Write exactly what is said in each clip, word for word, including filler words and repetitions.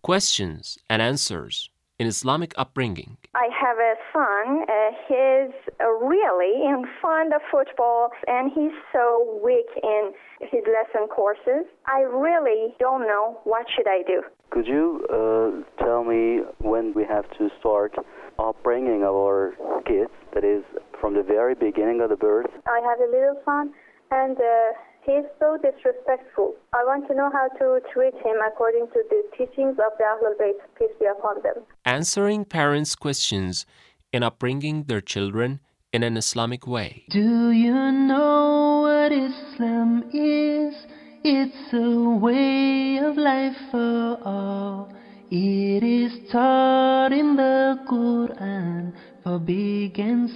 Questions and answers in Islamic upbringing. I have a son. Uh, he's uh, really in fond of football, and he's so weak in his lesson courses. I really don't know what should I do. Could you uh, tell me when we have to start upbringing our kids, that is, from the very beginning of the birth? I have a little son, and uh, he's so disrespectful. I want to know how to treat him according to the teachings of the Ahlul Bayt, peace be upon them. Answering parents' questions in upbringing their children in an Islamic way. Do you know what Islam is? It's a way of life for all. It is taught in the Quran for big and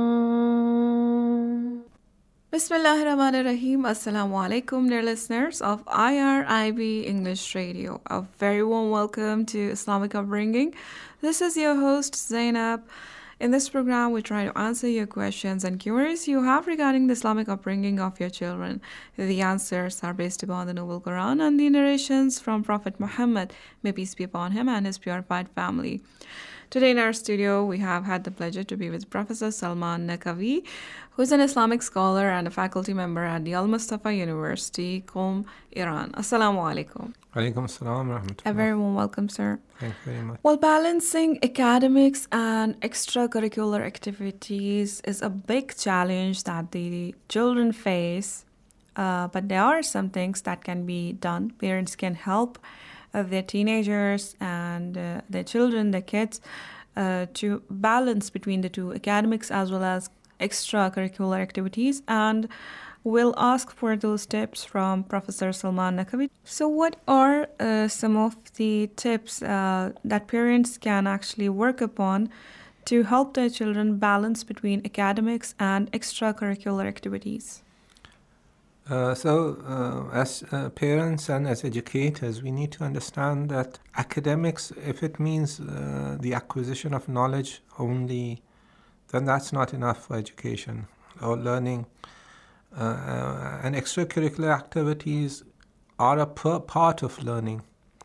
small. Bismillahir Rahmanir Rahim. Assalamu alaikum, dear listeners of I R I B English Radio. A very warm welcome to Islamic Upbringing. This is your host Zainab. In this program, we try to answer your questions and queries you have regarding the Islamic upbringing of your children. The answers are based upon the Noble Quran and the narrations from Prophet Muhammad, may peace be upon him and his purified family. Today in our studio, we have had the pleasure to be with Professor Salman Naqvi, who is an Islamic scholar and a faculty member at the Al-Mustafa University, Qom, Iran. Assalamu alaikum. Alaikum assalam wa rahmatullah. A very warm welcome, sir. Thank you very much. While balancing academics and extracurricular activities is a big challenge that the children face, uh, but there are some things that can be done. Parents can help uh, their teenagers and uh, their children, their kids, uh, to balance between the two, academics as well as extracurricular activities, and we'll ask for those tips from Professor Salman Naqvi. So what are uh, some of the tips uh, that parents can actually work upon to help their children balance between academics and extracurricular activities? Uh, so, uh, as uh, parents and as educators, we need to understand that academics, if it means uh, the acquisition of knowledge only, then that's not enough for education or learning. Uh, uh, and extracurricular activities are a per- part of learning.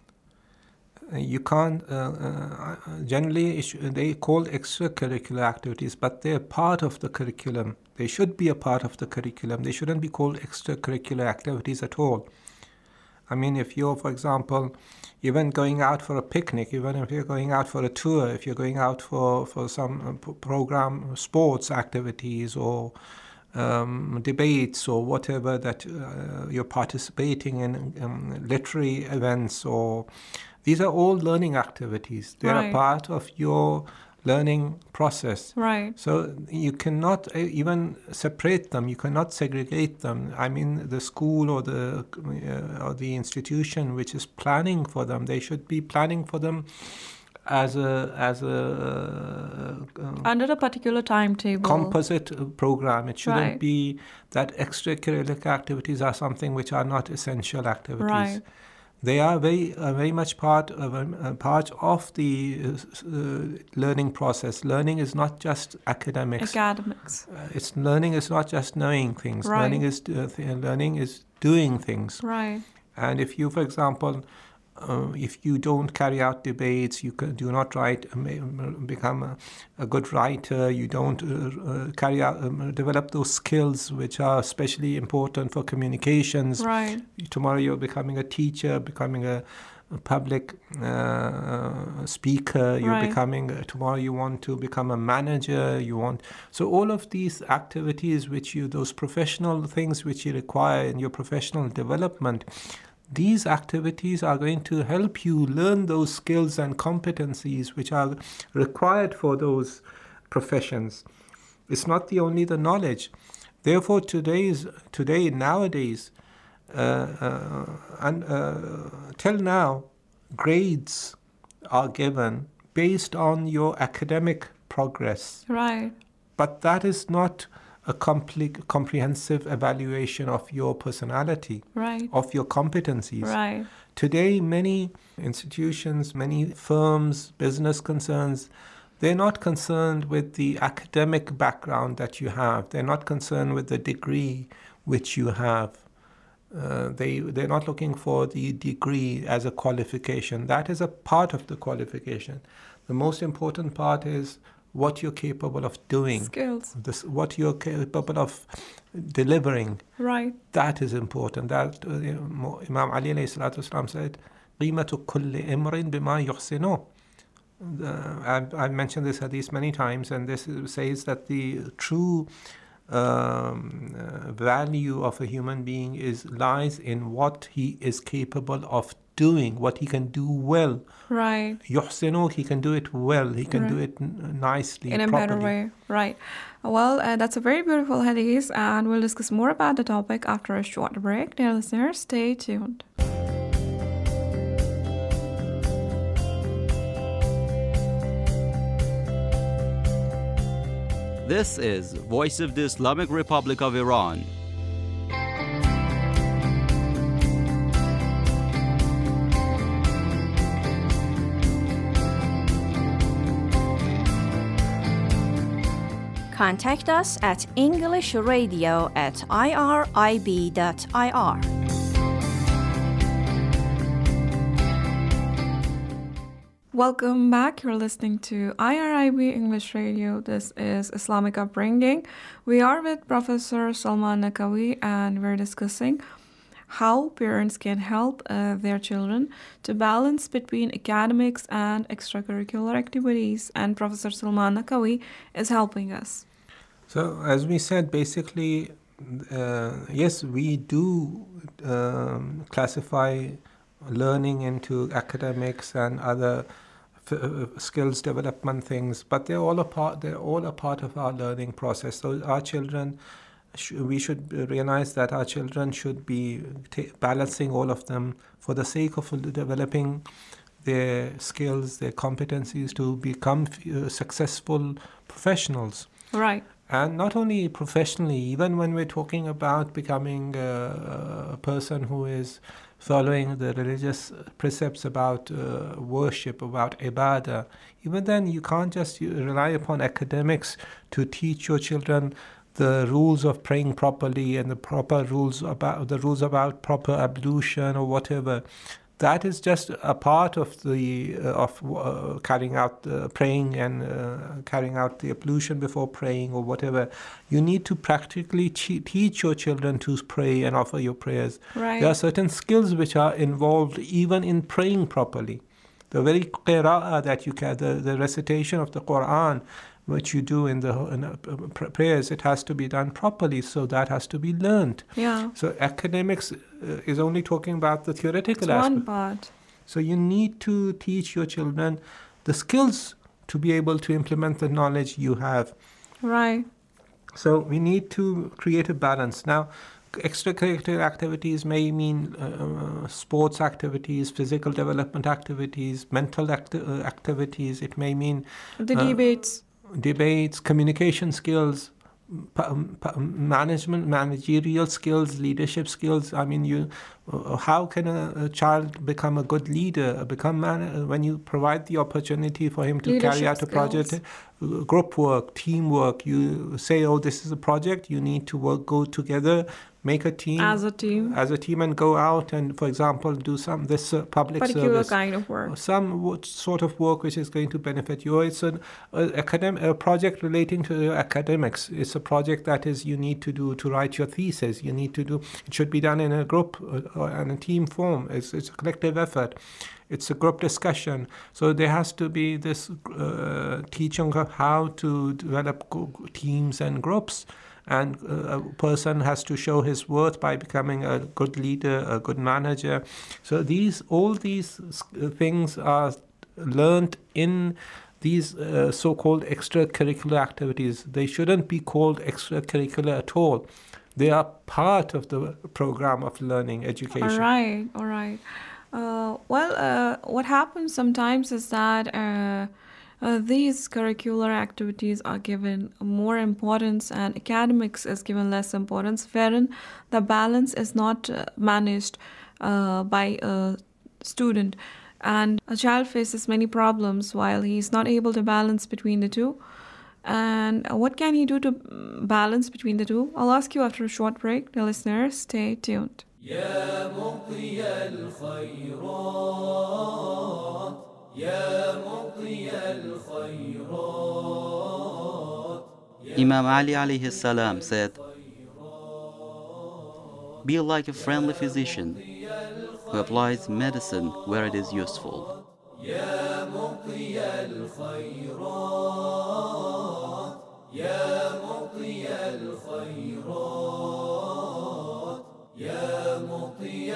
Uh, you can't, uh, uh, generally they call extracurricular activities, but they're part of the curriculum. They should be a part of the curriculum. They shouldn't be called extracurricular activities at all. I mean, if you're, for example, even going out for a picnic, even if you're going out for a tour, if you're going out for, for some program, sports activities or um, debates or whatever that uh, you're participating in, um, literary events, or these are all learning activities. They're Right. a part of your learning process. Right. So you cannot even separate them. You cannot segregate them. I mean, the school or the uh, or the institution which is planning for them, they should be planning for them as a as a uh, Under a particular timetable. composite program. It shouldn't Right. be that extracurricular activities are something which are not essential activities. Right. They are very, uh, very much part of uh, part of the uh, learning process. Learning is not just academics. Academics. Uh, it's learning is not just knowing things. Right. Learning is uh, th- learning is doing things. Right. And if you, for example, uh, if you don't carry out debates, you can, do not write, um, become a, a good writer. You don't uh, uh, carry out, um, develop those skills which are especially important for communications. Right. Tomorrow you're becoming a teacher, becoming a, a public uh, speaker. You're Right. becoming uh, tomorrow you want to become a manager. You want so all of these activities which you those professional things which you require in your professional development. These activities are going to help you learn those skills and competencies which are required for those professions. It's not the only the knowledge. Therefore, today's today nowadays, uh, uh, and uh, till now, grades are given based on your academic progress. Right. But that is not a complete, comprehensive evaluation of your personality, Right. of your competencies. Right. Today, many institutions, many firms, business concerns, they're not concerned with the academic background that you have. They're not concerned with the degree which you have. Uh, they they're not looking for the degree as a qualification. That is a part of the qualification. The most important part is what you're capable of doing. Skills. This, what you're capable of delivering. Right. That is important. That uh, Imam Ali alayhi salatu wasalam said, قِيمَةُ كُلِّ إِمْرٍ بِمَا يُحْسِنُهُ. I've, I've mentioned this hadith many times, and this says that the true um, uh, value of a human being is lies in what he is capable of doing, what he can do well. Right. Yuhsinu, he can do it well. He can Right. do it n- nicely, In a properly. better way. Right. Well, uh, that's a very beautiful hadith, and we'll discuss more about the topic after a short break. Dear listeners, stay tuned. This is Voice of the Islamic Republic of Iran. Contact us at englishradio at irib dot i r. Welcome back. You're listening to I R I B English Radio. This is Islamic Upbringing. We are with Professor Salman Naqvi, and we're discussing how parents can help uh, their children to balance between academics and extracurricular activities. And Professor Salman Naqvi is helping us. So, as we said, basically, uh, yes, we do um, classify learning into academics and other f- uh, skills development things, but they're all a part. They're all a part of our learning process. So, our children, sh- we should realize that our children should be t- balancing all of them for the sake of developing their skills, their competencies to become uh, successful professionals. Right. And not only professionally, even when we're talking about becoming a, a person who is following the religious precepts about uh, worship, about ibadah, even then you can't just rely upon academics to teach your children the rules of praying properly and the proper rules about the rules about proper ablution or whatever. That is just a part of the uh, of uh, carrying out uh, praying and uh, carrying out the ablution before praying or whatever. You need to practically te- teach your children to pray and offer your prayers. Right. There are certain skills which are involved even in praying properly. The very qira'ah that you can, the, the recitation of the Quran, which you do in the in, uh, prayers, it has to be done properly, so that has to be learned. Yeah. So academics uh, is only talking about the theoretical It's aspect. one part. So you need to teach your children the skills to be able to implement the knowledge you have. Right. So we need to create a balance. Now, extracurricular activities may mean uh, sports activities, physical development activities, mental acti- uh, activities. It may mean The uh, debates. debates, communication skills, pa- pa- management, managerial skills, leadership skills. I mean, you, uh, how can a, a child become a good leader? Become man- when you provide the opportunity for him to carry Leadership out a project, skills. uh, group work, teamwork. You say, "Oh, this is a project. You need to work, go together." Make a team As a team. as a team and go out and, for example, do some this uh, public Particular service, kind of work. or some w- sort of work which is going to benefit you. It's an a, academic a project relating to your academics. It's a project that is you need to do to write your thesis. You need to do. It should be done in a group uh, or in a team form. It's it's a collective effort. It's a group discussion. So there has to be this uh, teaching of how to develop go- teams and groups. And uh, a person has to show his worth by becoming a good leader, a good manager. So these, all these uh, things are learned in these uh, so-called extracurricular activities. They shouldn't be called extracurricular at all. They are part of the program of learning education. All right, all right. Uh, well, uh, what happens sometimes is that uh, uh, these curricular activities are given more importance and academics is given less importance, wherein the balance is not uh, managed uh, by a student. And a child faces many problems while he's not able to balance between the two. And what can he do to balance between the two? I'll ask you after a short break. The listeners, stay tuned. يا مطي الخيرات يا مطي الخيرات. Imam Ali alayhi salam said, "Be like a friendly physician who applies medicine where it is useful." يا مطي الخيرات يا مطي الخيرات يا مطي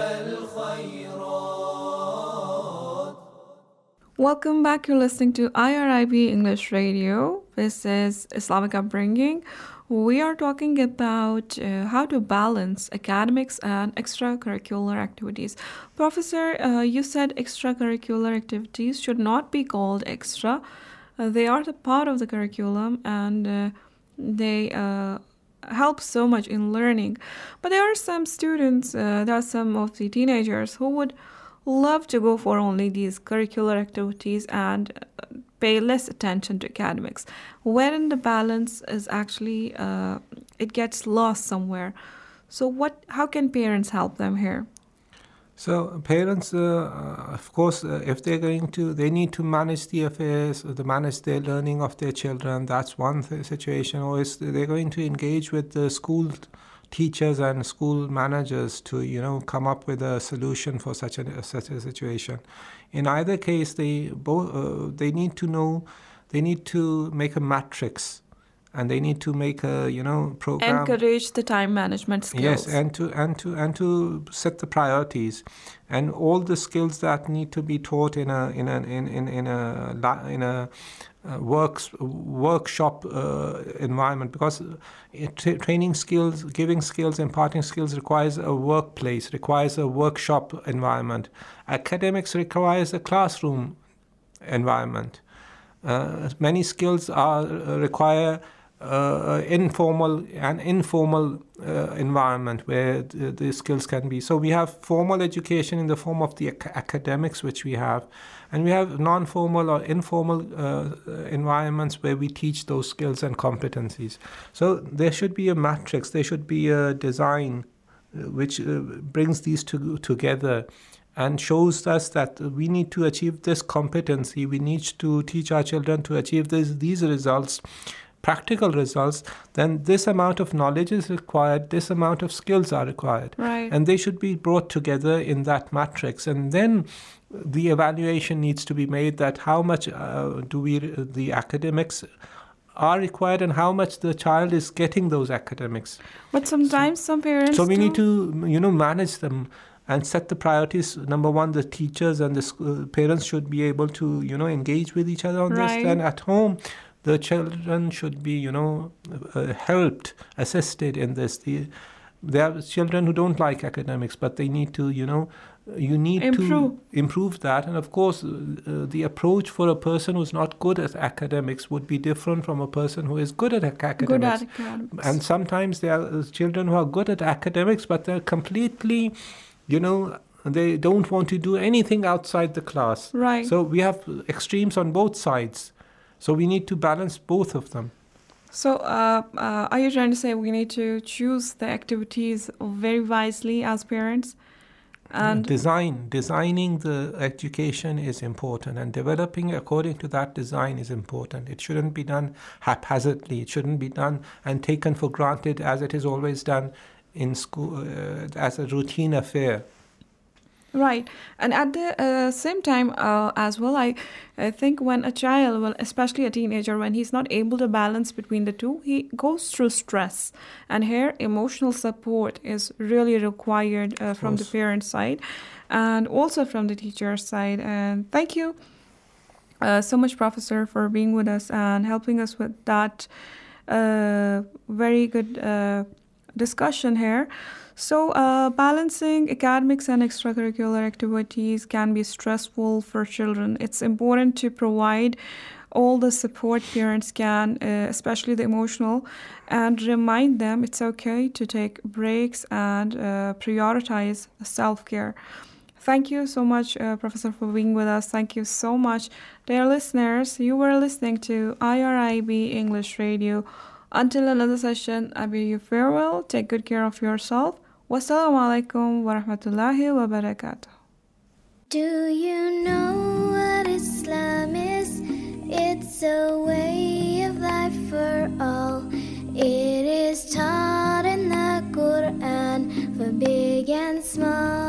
الخيرات. Welcome back. You're listening to I R I B English Radio. This is Islamic Upbringing. We are talking about uh, how to balance academics and extracurricular activities. Professor, uh, you said extracurricular activities should not be called extra. Uh, they are the part of the curriculum, and uh, they uh, help so much in learning. But there are some students, uh, there are some of the teenagers who would love to go for only these curricular activities and pay less attention to academics, wherein the balance is actually, uh, it gets lost somewhere. So what? How can parents help them here? So parents, uh, of course, uh, if they're going to, they need to manage the affairs, uh, to manage the learning of their children. That's one th- situation. Or is they're going to engage with the school teachers and school managers to, you know, come up with a solution for such a such a situation. In either case, they both uh, they need to know, they need to make a matrix, and they need to make a, you know, program. Encourage the time management skills. Yes, and to and to and to set the priorities, and all the skills that need to be taught in a in a in in, in a in a Uh, works workshop uh, environment, because tra- training skills, giving skills, imparting skills requires a workplace, requires a workshop environment. Academics requires a classroom environment. Uh, many skills are uh, require uh, informal and informal uh, environment where the, the skills can be. So we have formal education in the form of the ac- academics, which we have, and we have non-formal or informal uh, environments where we teach those skills and competencies. So there should be a matrix, there should be a design uh, which uh, brings these two together and shows us that we need to achieve this competency, we need to teach our children to achieve this, these results, practical results, then this amount of knowledge is required, this amount of skills are required. Right. And they should be brought together in that matrix. And then the evaluation needs to be made that how much uh, do we, the academics are required and how much the child is getting those academics. But sometimes so, some parents So we do. need to, you know, manage them and set the priorities. Number one, the teachers and the school, parents should be able to, you know, engage with each other on Right. this. Then at home, the children should be, you know, uh, helped, assisted in this. The, there are children who don't like academics, but they need to, you know, you need Improve. to improve that. And of course, uh, the approach for a person who's not good at academics would be different from a person who is good at ac- academics. Good at academics. And sometimes there are children who are good at academics, but they're completely, you know, they don't want to do anything outside the class. Right. So we have extremes on both sides. So we need to balance both of them. So uh, uh, are you trying to say we need to choose the activities very wisely as parents? And design, designing the education is important, and developing according to that design is important. It shouldn't be done haphazardly. It shouldn't be done and taken for granted as it is always done in school uh, as a routine affair. Right. And at the uh, same time uh, as well, I, I think when a child, well, especially a teenager, when he's not able to balance between the two, he goes through stress. And here, emotional support is really required uh, from the parent side and also from the teacher's side. And thank you uh, so much, Professor, for being with us and helping us with that uh, very good uh, discussion here. So uh, balancing academics and extracurricular activities can be stressful for children. It's important to provide all the support parents can, uh, especially the emotional, and remind them it's okay to take breaks and uh, prioritize self-care. Thank you so much, uh, Professor, for being with us. Thank you so much. Dear listeners, you were listening to I R I B English Radio. Until another session, I bid you farewell. Take good care of yourself. Wassalamu alaikum wa rahmatullahi wa barakatuh. Do you know what Islam is? It's a way of life for all. It is taught in the Quran for big and small.